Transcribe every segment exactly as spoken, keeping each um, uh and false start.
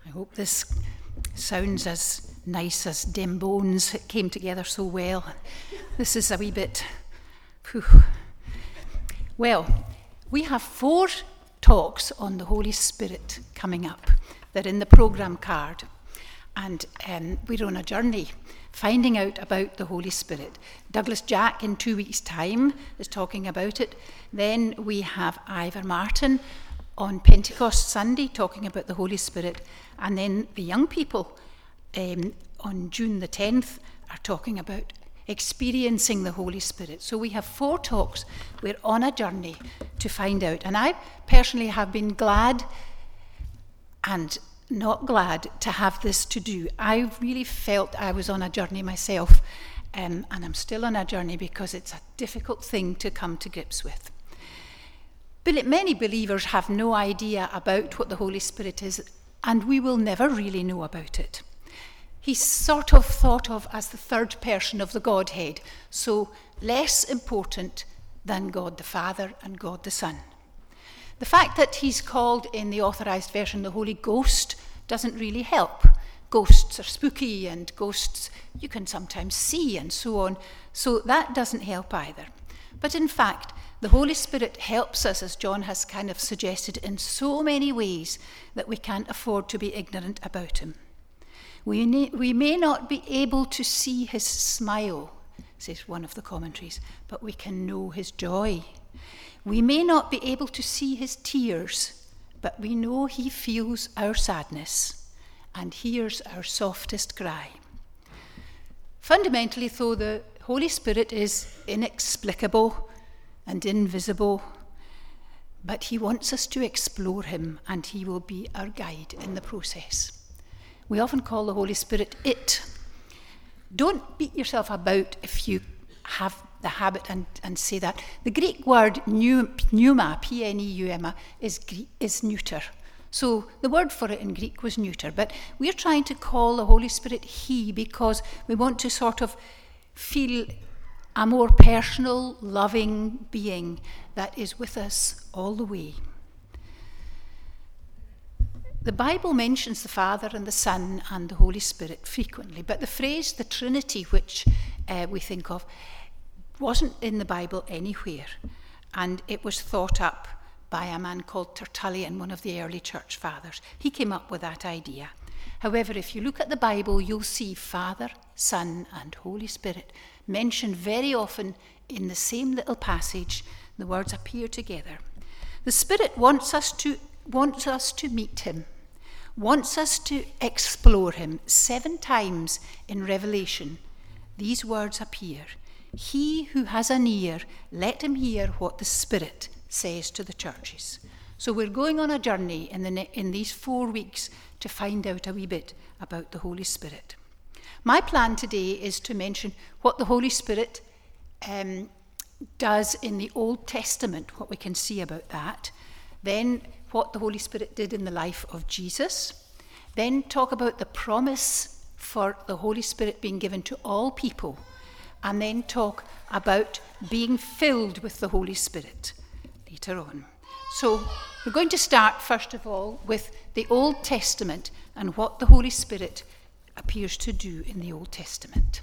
I hope this sounds as nice as Dem Bones. It came together so well. This is a wee bit... Whew. Well, we have four talks on the Holy Spirit coming up. They're in the programme card. And um, we're on a journey finding out about the Holy Spirit. Douglas Jack in two weeks' time is talking about it. Then we have Ivor Martin on Pentecost Sunday talking about the Holy Spirit. And then the young people um, on June the tenth are talking about experiencing the Holy Spirit. So we have four talks. We're on a journey to find out. And I personally have been glad and not glad to have this to do. I really felt I was on a journey myself, um, and I'm still on a journey because it's a difficult thing to come to grips with. But many believers have no idea about what the Holy Spirit is, and we will never really know about it. He's sort of thought of as the third person of the Godhead, so less important than God the Father and God the Son. The fact that he's called in the Authorised Version the Holy Ghost doesn't really help. Ghosts are spooky and ghosts you can sometimes see and so on, so that doesn't help either. But in fact, the Holy Spirit helps us, as John has kind of suggested, in so many ways that we can't afford to be ignorant about him. We, na- we may not be able to see his smile, says one of the commentaries, but we can know his joy. We may not be able to see his tears, but we know he feels our sadness and hears our softest cry. Fundamentally, though, the Holy Spirit is inexplicable and invisible, but he wants us to explore him, and he will be our guide in the process. We often call the Holy Spirit it. Don't beat yourself about if you have the habit and, and say that. The Greek word pneuma, P N E U M A, is, is neuter. So the word for it in Greek was neuter. But we're trying to call the Holy Spirit he because we want to sort of feel a more personal, loving being that is with us all the way. The Bible mentions the Father and the Son and the Holy Spirit frequently, but the phrase the Trinity, which uh, we think of, wasn't in the Bible anywhere, and it was thought up by a man called Tertullian, one of the early church fathers. He came up with that idea. However, if you look at the Bible, you'll see Father, Son, and Holy Spirit mentioned very often in the same little passage. The words appear together. The Spirit wants us to wants us to meet him, wants us to explore him. Seven times in Revelation, these words appear. He who has an ear, let him hear what the Spirit says to the churches. So we're going on a journey in, the ne- in these four weeks to find out a wee bit about the Holy Spirit. My plan today is to mention what the Holy Spirit um, does in the Old Testament, what we can see about that. Then what the Holy Spirit did in the life of Jesus. Then talk about the promise for the Holy Spirit being given to all people. And then talk about being filled with the Holy Spirit later on. So we're going to start, first of all, with the Old Testament and what the Holy Spirit appears to do in the Old Testament.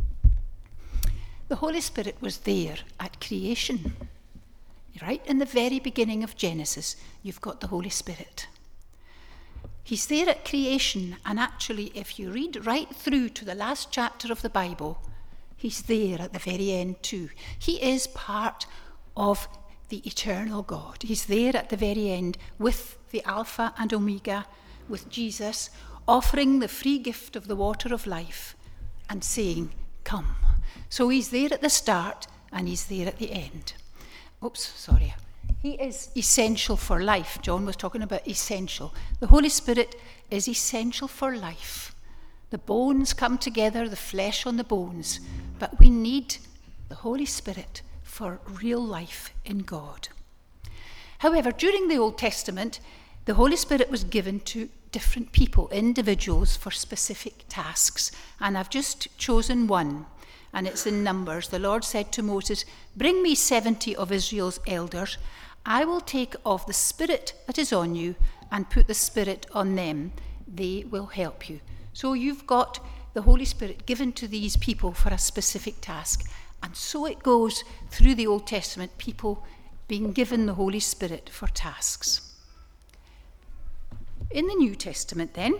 The Holy Spirit was there at creation. Right in the very beginning of Genesis, you've got the Holy Spirit. He's there at creation, and actually, if you read right through to the last chapter of the Bible, he's there at the very end too. He is part of the eternal God. He's there at the very end with the Alpha and Omega, with Jesus, offering the free gift of the water of life and saying, come. So he's there at the start and he's there at the end. Oops, sorry. He is essential for life. John was talking about essential. The Holy Spirit is essential for life. The bones come together, the flesh on the bones, but we need the Holy Spirit for real life in God. However, during the Old Testament, the Holy Spirit was given to different people, individuals, for specific tasks. And I've just chosen one, and it's in Numbers. The Lord said to Moses, bring me seventy of Israel's elders. I will take of the Spirit that is on you and put the Spirit on them. they will help you. So you've got the Holy Spirit given to these people for a specific task. And so it goes through the Old Testament, people being given the Holy Spirit for tasks. In the New Testament then,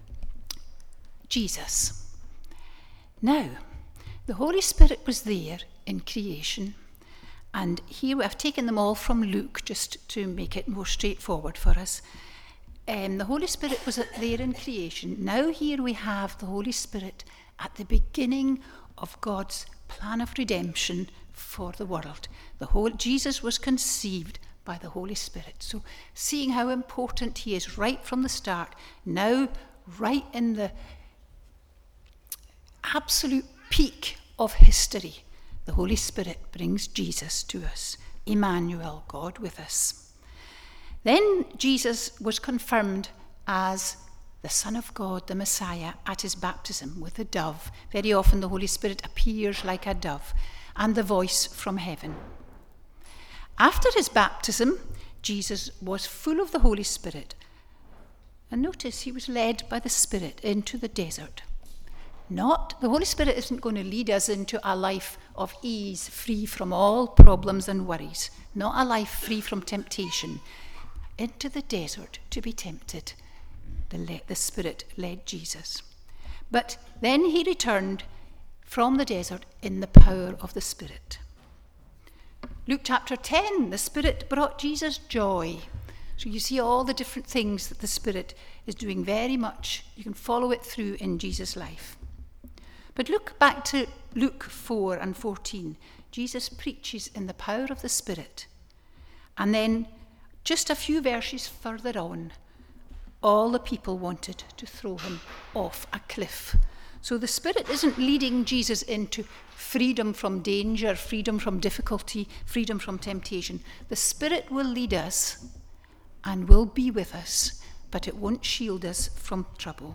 Jesus. Now, the Holy Spirit was there in creation, and here I've taken them all from Luke just to make it more straightforward for us. Um, the Holy Spirit was there in creation. Now here we have the Holy Spirit at the beginning of God's plan of redemption for the world. The whole, Jesus was conceived by the Holy Spirit. So seeing how important he is right from the start, now right in the absolute peak of history, the Holy Spirit brings Jesus to us. Emmanuel, God with us. Then Jesus was confirmed as the Son of God, the Messiah, at his baptism with a dove. Very often the Holy Spirit appears like a dove, and the voice from heaven. After his baptism, Jesus was full of the Holy Spirit. And notice he was led by the Spirit into the desert. Not, the Holy Spirit isn't going to lead us into a life of ease, free from all problems and worries. Not a life free from temptation. Into the desert to be tempted. The, le- the Spirit led Jesus. But then he returned from the desert in the power of the Spirit. Luke chapter ten, the Spirit brought Jesus joy. So you see all the different things that the Spirit is doing very much. You can follow it through in Jesus' life. But look back to Luke four and fourteen. Jesus preaches in the power of the Spirit. And then just a few verses further on, all the people wanted to throw him off a cliff. So the Spirit isn't leading Jesus into freedom from danger, freedom from difficulty, freedom from temptation. The Spirit will lead us and will be with us, but it won't shield us from trouble.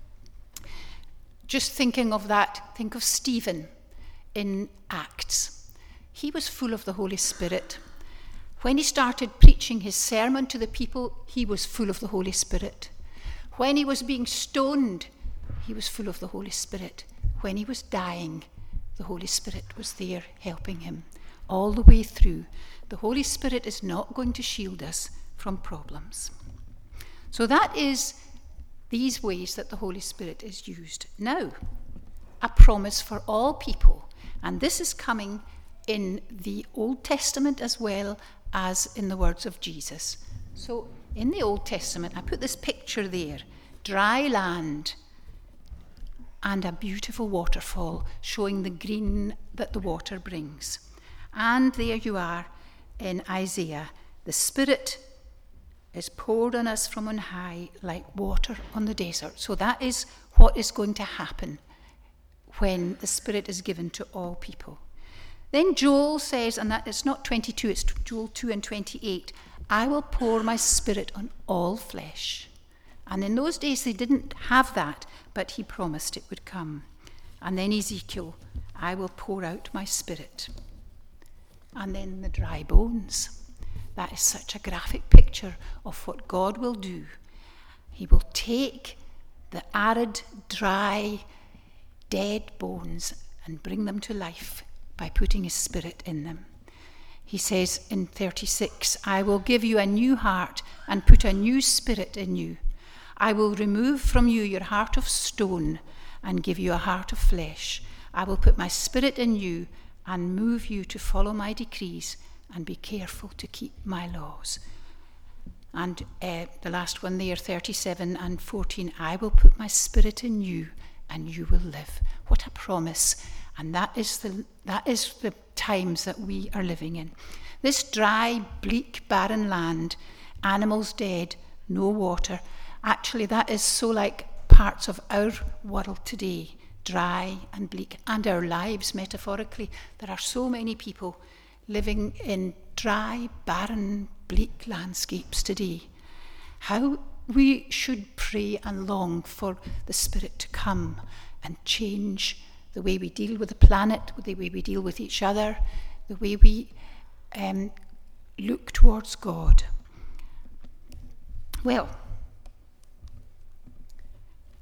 Just thinking of that, think of Stephen in Acts. He was full of the Holy Spirit. When he started preaching his sermon to the people, he was full of the Holy Spirit. When he was being stoned, he was full of the Holy Spirit. When he was dying, the Holy Spirit was there helping him all the way through. The Holy Spirit is not going to shield us from problems. So that is these ways that the Holy Spirit is used. Now, a promise for all people. And this is coming in the Old Testament as well as in the words of Jesus. So in the Old Testament, I put this picture there, dry land and a beautiful waterfall showing the green that the water brings. And there you are in Isaiah. The Spirit is poured on us from on high like water on the desert. So that is what is going to happen when the Spirit is given to all people. Then Joel says, and that it's not twenty-two, it's Joel two and twenty-eight, I will pour my Spirit on all flesh. And in those days they didn't have that, but he promised it would come. And then Ezekiel, I will pour out my Spirit. And then the dry bones. That is such a graphic picture of what God will do. He will take the arid, dry, dead bones and bring them to life by putting his Spirit in them. He says in thirty-six, I will give you a new heart and put a new spirit in you. I will remove from you your heart of stone and give you a heart of flesh. I will put my Spirit in you and move you to follow my decrees and be careful to keep my laws. And uh, the last one there, thirty-seven and fourteen, I will put my Spirit in you and you will live. What a promise. And that is the that is the times that we are living in. This dry, bleak, barren land, animals dead, no water. Actually, that is so like parts of our world today, dry and bleak, and our lives metaphorically. There are so many people living in dry, barren, bleak landscapes today. How we should pray and long for the Spirit to come and change the way we deal with the planet, the way we deal with each other, the way we um, look towards God. Well,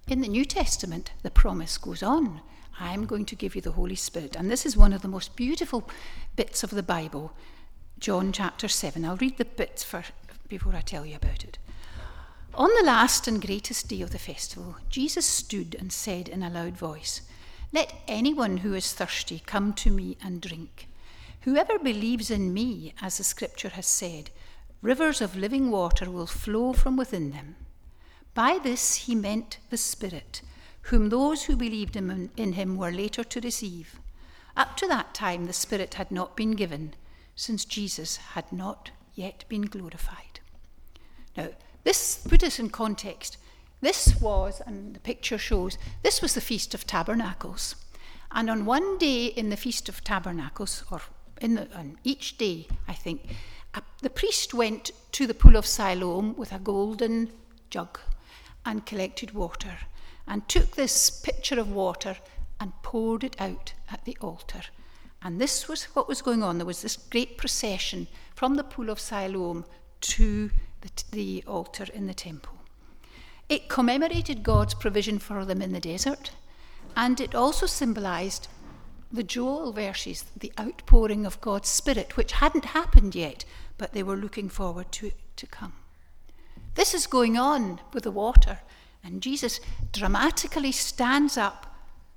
in the New Testament, the promise goes on. I'm going to give you the Holy Spirit. And this is one of the most beautiful bits of the Bible, John chapter seven. I'll read the bits for, before I tell you about it. On the last and greatest day of the festival, Jesus stood and said in a loud voice, "Let anyone who is thirsty come to me and drink. Whoever believes in me, as the scripture has said, rivers of living water will flow from within them." By this he meant the Spirit, whom those who believed in him were later to receive. Up to that time the Spirit had not been given, since Jesus had not yet been glorified. Now, this, put us in context. This was, and the picture shows, this was the Feast of Tabernacles. And on one day in the Feast of Tabernacles, or in the, on each day, I think, uh, the priest went to the pool of Siloam with a golden jug and collected water, and took this pitcher of water and poured it out at the altar. And this was what was going on. There was this great procession from the pool of Siloam to the, the altar in the temple. It commemorated God's provision for them in the desert, and it also symbolised the Joel verses, the outpouring of God's Spirit, which hadn't happened yet, but they were looking forward to it to come. This is going on with the water, and Jesus dramatically stands up.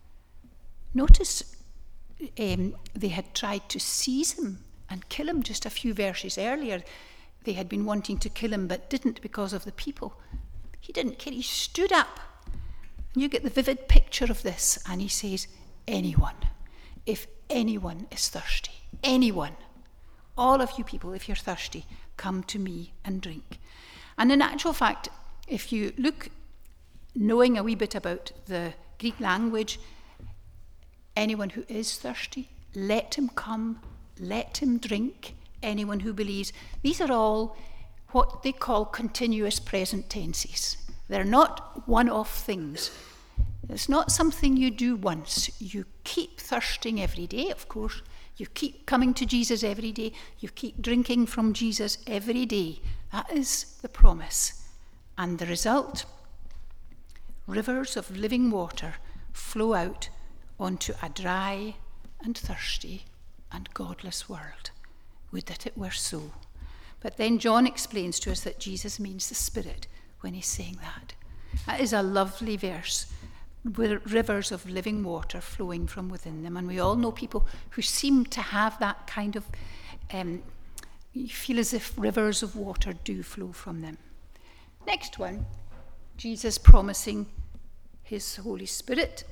Notice um, they had tried to seize him and kill him just a few verses earlier. They had been wanting to kill him but didn't because of the people. He didn't care. He stood up. And you get the vivid picture of this, and he says, anyone, if anyone is thirsty, anyone, all of you people, if you're thirsty, come to me and drink. And in actual fact, if you look, knowing a wee bit about the Greek language, anyone who is thirsty, let him come, let him drink, anyone who believes. These are all what they call continuous present tenses. They're not one-off things. It's not something you do once. You keep thirsting every day, of course. You keep coming to Jesus every day. You keep drinking from Jesus every day. That is the promise. And the result, rivers of living water flow out onto a dry and thirsty and godless world. Would that it were so. But then John explains to us that Jesus means the Spirit when he's saying that. That is a lovely verse, with rivers of living water flowing from within them. And we all know people who seem to have that kind of, um, you feel as if rivers of water do flow from them. Next one, Jesus promising his Holy Spirit.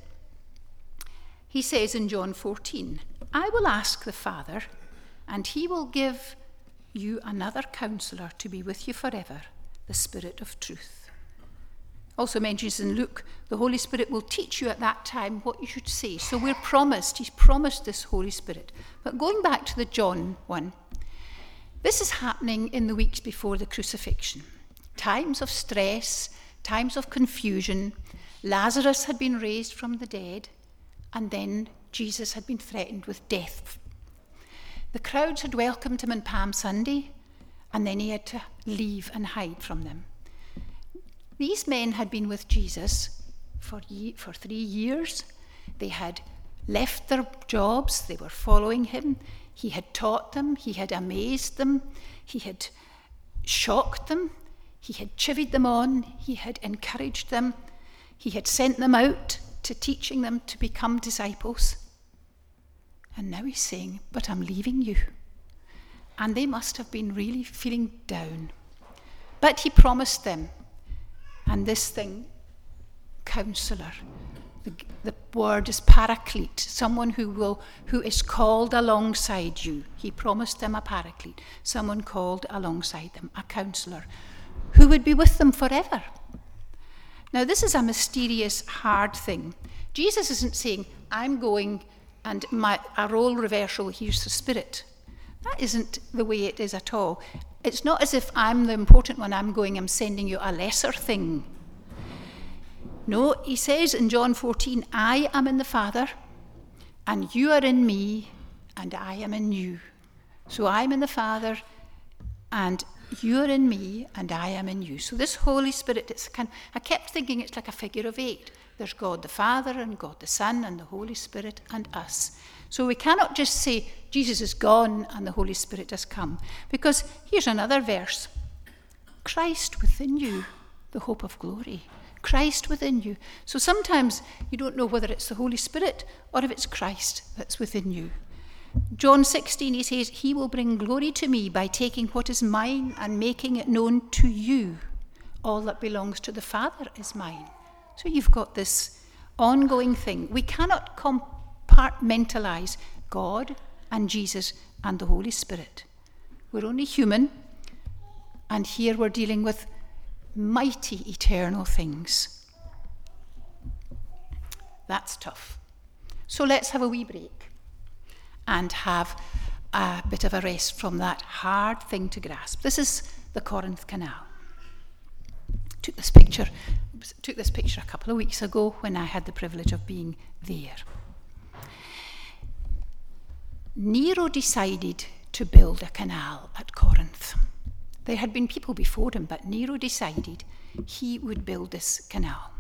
He says in John fourteen, I will ask the Father, and he will give you another counselor to be with you forever, the Spirit of truth. Also mentions in Luke, the Holy Spirit will teach you at that time what you should say. So we're promised, he's promised this Holy Spirit. But going back to the John one, this is happening in the weeks before the crucifixion. Times of stress, times of confusion. Lazarus had been raised from the dead, and then Jesus had been threatened with death. The crowds had welcomed him on Palm Sunday, and then he had to leave and hide from them. These men had been with Jesus for, ye- for three years. They had left their jobs. They were following him. He had taught them. He had amazed them. He had shocked them. He had chivied them on. He had encouraged them. He had sent them out to teaching them to become disciples. And now he's saying, but I'm leaving you. And they must have been really feeling down. But he promised them. And this thing, counselor, the, the word is paraclete, someone who will, who is called alongside you. He promised them a paraclete, someone called alongside them, a counselor, who would be with them forever. Now, this is a mysterious, hard thing. Jesus isn't saying, I'm going and my, a role reversal, here's the Spirit. That isn't the way it is at all. It's not as if I'm the important one, I'm going, I'm sending you a lesser thing. No, he says in John fourteen, I am in the Father, and you are in me, and I am in you. So I'm in the Father, and you're in me and I am in you. So this Holy Spirit, it's kind, I kept thinking it's like a figure of eight. There's God the Father and God the Son and the Holy Spirit and us. So we cannot just say Jesus is gone and the Holy Spirit has come. Because here's another verse. Christ within you, the hope of glory. Christ within you. So sometimes you don't know whether it's the Holy Spirit or if it's Christ that's within you. John sixteen, he says, he will bring glory to me by taking what is mine and making it known to you. All that belongs to the Father is mine. So you've got this ongoing thing. We cannot compartmentalize God and Jesus and the Holy Spirit. We're only human, and here we're dealing with mighty eternal things. That's tough. So let's have a wee break and have a bit of a rest from that hard thing to grasp. This is the Corinth Canal. Took this picture, took this picture a couple of weeks ago when I had the privilege of being there. Nero decided to build a canal at Corinth. There had been people before him, but Nero decided he would build this canal.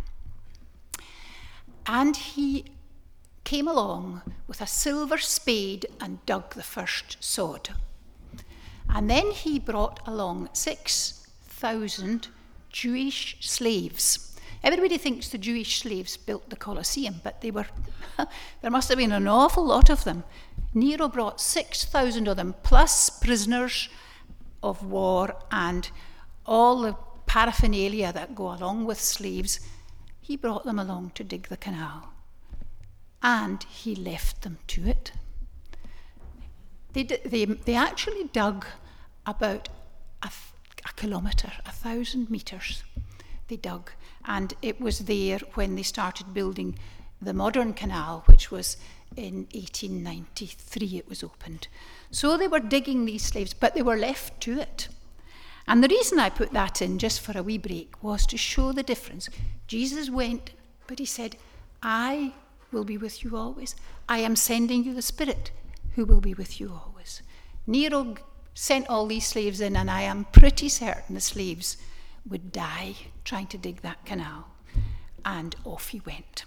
And he came along with a silver spade and dug the first sod. And then he brought along six thousand Jewish slaves. Everybody thinks the Jewish slaves built the Colosseum, but they were, there must have been an awful lot of them. Nero brought six thousand of them, plus prisoners of war and all the paraphernalia that go along with slaves. He brought them along to dig the canal. And he left them to it. They, they, they actually dug about a, a kilometre, a thousand metres. They dug. And it was there when they started building the modern canal, which was in eighteen ninety-three it was opened. So they were digging these slaves, but they were left to it. And the reason I put that in, just for a wee break, was to show the difference. Jesus went, but he said, I will be with you always. I am sending you the Spirit who will be with you always. Nero sent all these slaves in, and I am pretty certain the slaves would die trying to dig that canal. And off he went.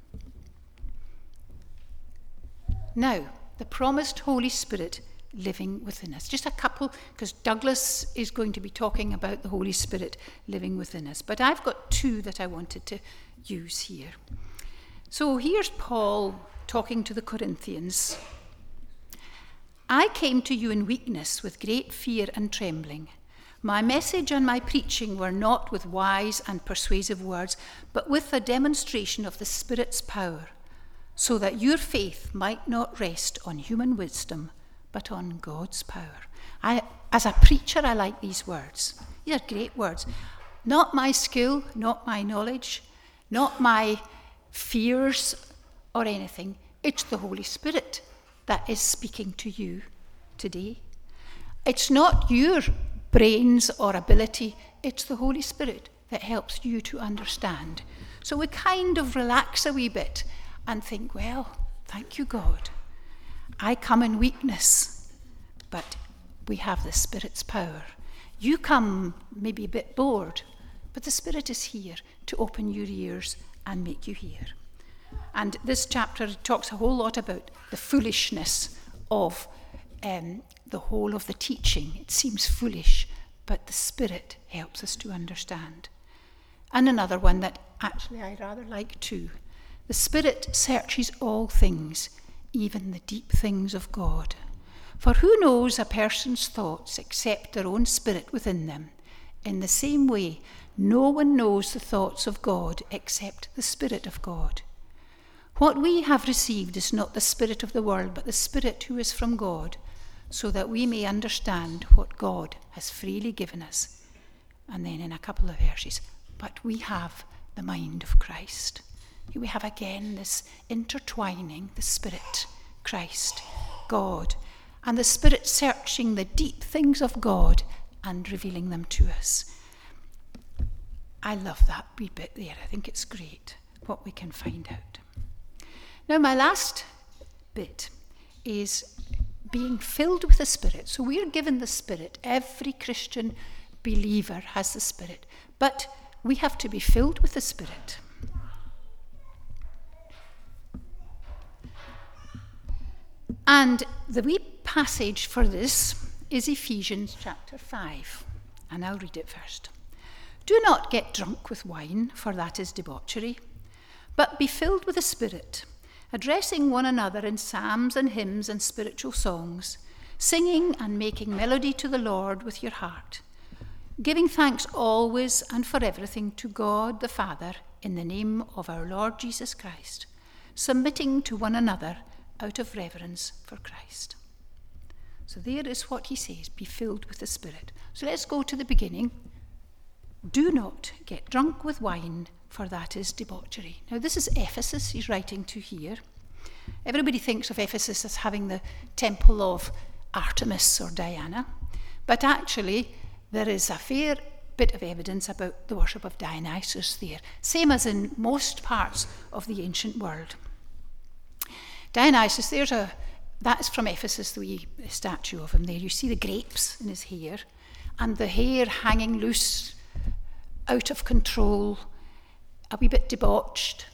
Now, the promised Holy Spirit living within us. Just a couple, because Douglas is going to be talking about the Holy Spirit living within us. But I've got two that I wanted to use here. So here's Paul talking to the Corinthians. I came to you in weakness with great fear and trembling. My message and my preaching were not with wise and persuasive words, but with the demonstration of the Spirit's power, so that your faith might not rest on human wisdom, but on God's power. I, as a preacher, I like these words. These are great words. Not my skill, not my knowledge, not my fears or anything. It's the Holy Spirit that is speaking to you today. It's not your brains or ability. It's the Holy Spirit that helps you to understand. So we kind of relax a wee bit and think, well, thank you, God. I come in weakness, but we have the Spirit's power. You come maybe a bit bored, but the Spirit is here to open your ears and make you hear. And this chapter talks a whole lot about the foolishness of um, the whole of the teaching. It seems foolish, but the Spirit helps us to understand. And another one that actually I rather like too. The Spirit searches all things, even the deep things of God. For who knows a person's thoughts except their own spirit within them? In the same way, no one knows the thoughts of God except the Spirit of God. What we have received is not the spirit of the world, but the Spirit who is from God, so that we may understand what God has freely given us. And then in a couple of verses, but we have the mind of Christ. Here we have again this intertwining, the Spirit, Christ, God, and the Spirit searching the deep things of God and revealing them to us. I love that wee bit there. I think it's great what we can find out. Now, my last bit is being filled with the Spirit. So we're given the Spirit. Every Christian believer has the Spirit. But we have to be filled with the Spirit. And the wee passage for this is Ephesians chapter five. And I'll read it first. Do not get drunk with wine, for that is debauchery, but be filled with the Spirit, addressing one another in psalms and hymns and spiritual songs, singing and making melody to the Lord with your heart, giving thanks always and for everything to God the Father in the name of our Lord Jesus Christ, submitting to one another out of reverence for Christ. So there is what he says, be filled with the Spirit. So let's go to the beginning. Do not get drunk with wine, for that is debauchery. Now this is Ephesus he's writing to here. Everybody thinks of Ephesus as having the temple of Artemis or Diana, but actually there is a fair bit of evidence about the worship of Dionysus there, same as in most parts of the ancient world. Dionysus, there's a, that's from Ephesus, the wee statue of him there. You see the grapes in his hair, and the hair hanging loose, out of control, a wee bit debauched.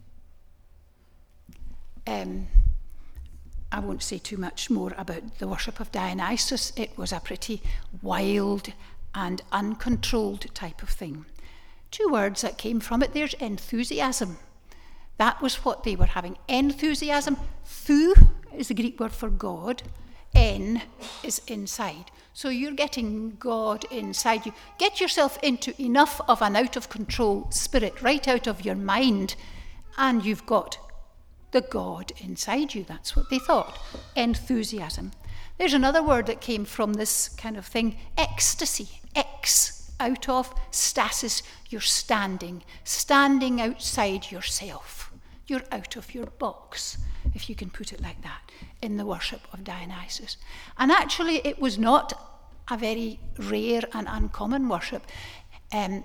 Um, I won't say too much more about the worship of Dionysus. It was a pretty wild and uncontrolled type of thing. Two words that came from it, there's enthusiasm. That was what they were having. Enthusiasm. Thou is the Greek word for God. En is inside. So you're getting God inside you. Get yourself into enough of an out-of-control spirit, right out of your mind, and you've got the God inside you. That's what they thought. Enthusiasm. There's another word that came from this kind of thing. Ecstasy. Ex, out of, stasis. You're standing. Standing outside yourself. You're out of your box, if you can put it like that, in the worship of Dionysus. And actually, it was not a very rare and uncommon worship. Um,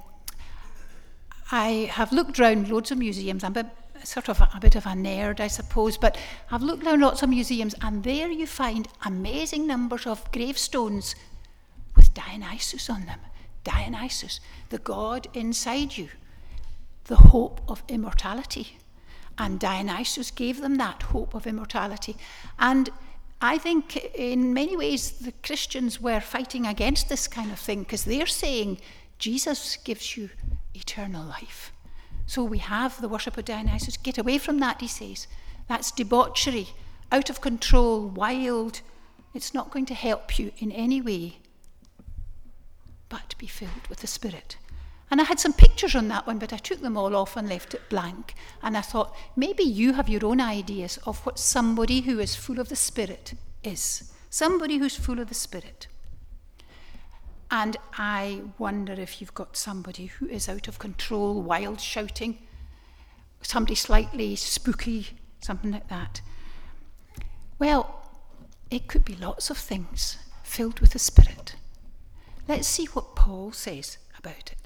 I have looked around loads of museums. I'm a, sort of a, a bit of a nerd, I suppose, but I've looked around lots of museums, and there you find amazing numbers of gravestones with Dionysus on them. Dionysus, the God inside you, the hope of immortality. And Dionysus gave them that hope of immortality. And I think in many ways the Christians were fighting against this kind of thing, because they're saying Jesus gives you eternal life. So we have the worship of Dionysus. Get away from that, he says. That's debauchery, out of control, wild. It's not going to help you in any way, but be filled with the Spirit. And I had some pictures on that one, but I took them all off and left it blank. And I thought, maybe you have your own ideas of what somebody who is full of the Spirit is. Somebody who's full of the Spirit. And I wonder if you've got somebody who is out of control, wild shouting, somebody slightly spooky, something like that. Well, it could be lots of things filled with the Spirit. Let's see what Paul says about it.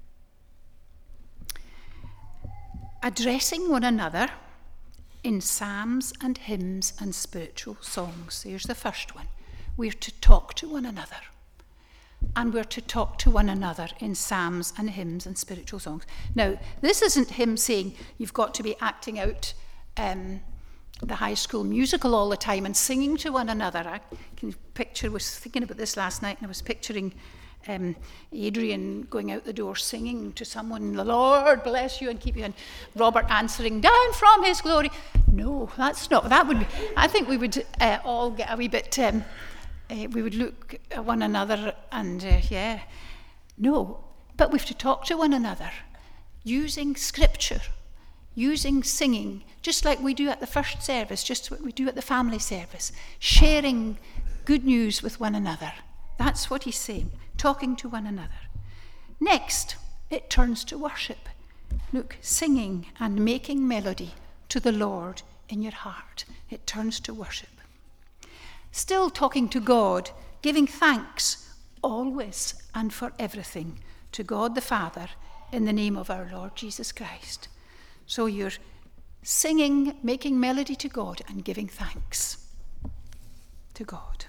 Addressing one another in psalms and hymns and spiritual songs. There's the first one. We're to talk to one another. And we're to talk to one another in psalms and hymns and spiritual songs. Now, this isn't him saying you've got to be acting out um, the High School Musical all the time and singing to one another. I can picture, was thinking about this last night, and I was picturing Um, Adrian going out the door singing to someone, the Lord bless you and keep you, and Robert answering, down from his glory. No, that's not, that would be, I think we would uh, all get a wee bit, um, uh, we would look at one another and uh, yeah, no, but we have to talk to one another using scripture, using singing, just like we do at the first service, just what we do at the family service, sharing good news with one another. That's what he's saying, talking to one another. Next, it turns to worship. Look, singing and making melody to the Lord in your heart. It turns to worship. Still talking to God, giving thanks always and for everything to God the Father in the name of our Lord Jesus Christ. So you're singing, making melody to God and giving thanks. to God.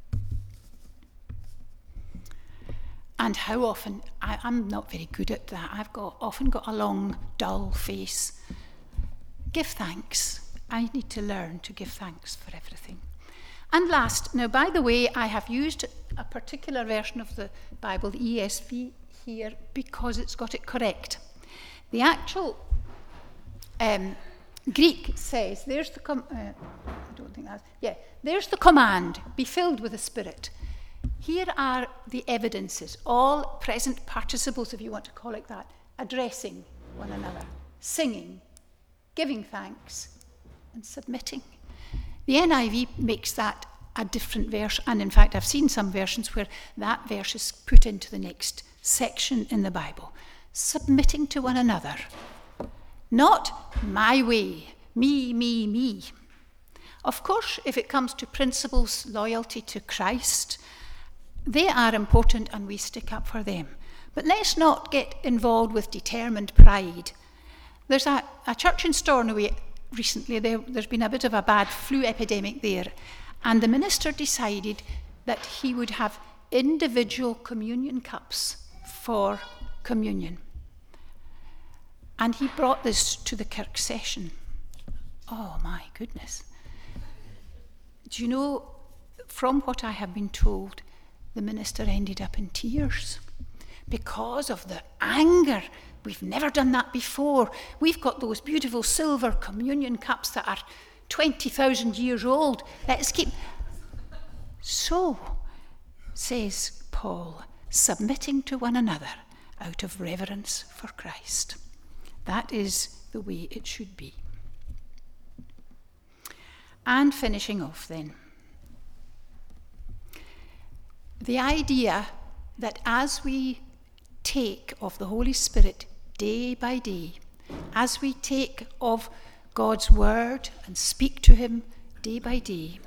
And how often, I, I'm not very good at that. I've got often got a long, dull face. Give thanks. I need to learn to give thanks for everything. And last, now by the way, I have used a particular version of the Bible, the E S V, here because it's got it correct. The actual um, Greek says, there's the, com- uh, I don't think that's, yeah, there's the command, be filled with the Spirit. Here are the evidences, all present participles, if you want to call it that, addressing one another, singing, giving thanks, and submitting. The N I V makes that a different verse, and in fact I've seen some versions where that verse is put into the next section in the Bible. Submitting to one another. Not my way, me, me, me. Of course, if it comes to principles, loyalty to Christ, they are important and we stick up for them. But let's not get involved with determined pride. There's a, a church in Stornoway recently, there, there's been a bit of a bad flu epidemic there, and the minister decided that he would have individual communion cups for communion. And he brought this to the Kirk session. Oh my goodness. Do you know, from what I have been told, the minister ended up in tears because of the anger. We've never done that before. We've got those beautiful silver communion cups that are twenty thousand years old. Let's keep... So, says Paul, submitting to one another out of reverence for Christ. That is the way it should be. And finishing off then. The idea that as we take of the Holy Spirit day by day, as we take of God's word and speak to him day by day,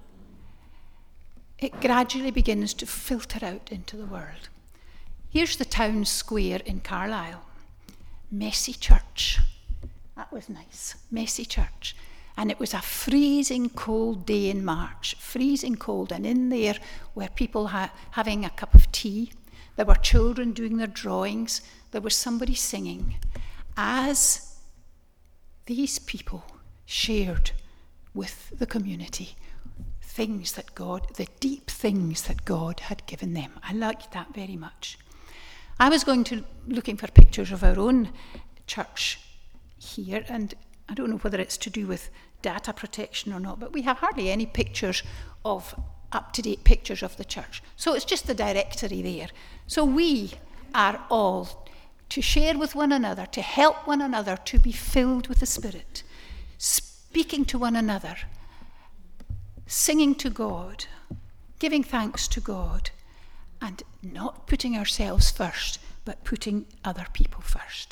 it gradually begins to filter out into the world. Here's the town square in Carlisle. Messy church. That was nice. Messy church. And it was a freezing cold day in March. Freezing cold. And in there were people ha- having a cup of tea. There were children doing their drawings. There was somebody singing. As these people shared with the community things that God, the deep things that God had given them. I liked that very much. I was going to looking for pictures of our own church here, and I don't know whether it's to do with data protection or not, but we have hardly any pictures of up-to-date pictures of the church. So it's just the directory there. So we are all to share with one another, to help one another to be filled with the Spirit, speaking to one another, singing to God, giving thanks to God, and not putting ourselves first, but putting other people first.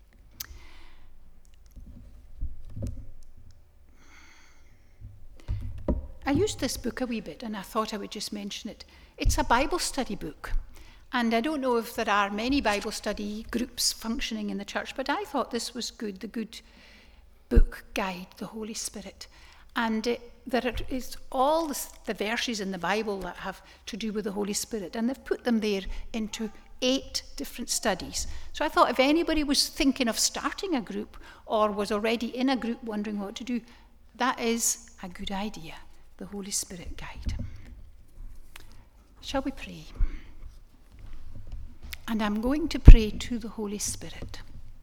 I used this book a wee bit, and I thought I would just mention it. It's a Bible study book. And I don't know if there are many Bible study groups functioning in the church, but I thought this was good, the good book guide, the Holy Spirit. And it, there is all the, the verses in the Bible that have to do with the Holy Spirit, and they've put them there into eight different studies. So I thought if anybody was thinking of starting a group or was already in a group wondering what to do, that is a good idea, the Holy Spirit guide. Shall we pray? And I'm going to pray to the Holy Spirit.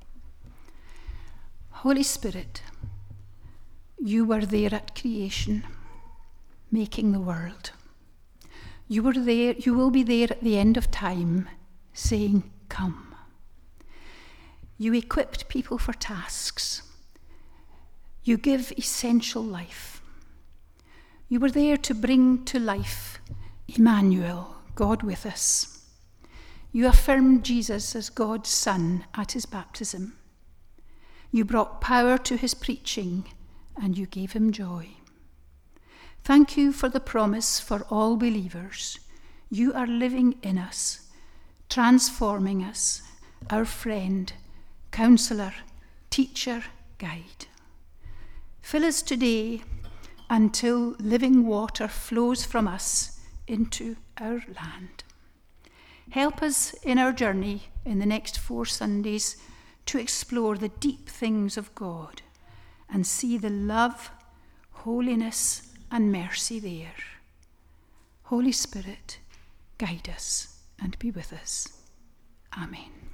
Holy Spirit, you were there at creation, making the world. You were there, you will be there at the end of time, saying, come. You equipped people for tasks. You give essential life. You were there to bring to life Emmanuel, God with us. You affirmed Jesus as God's Son at his baptism. You brought power to his preaching, and you gave him joy. Thank you for the promise for all believers. You are living in us, transforming us, our friend, counselor, teacher, guide. Fill us today until living water flows from us into our land. Help us in our journey in the next four Sundays to explore the deep things of God and see the love, holiness, and mercy there. Holy Spirit, guide us and be with us. Amen.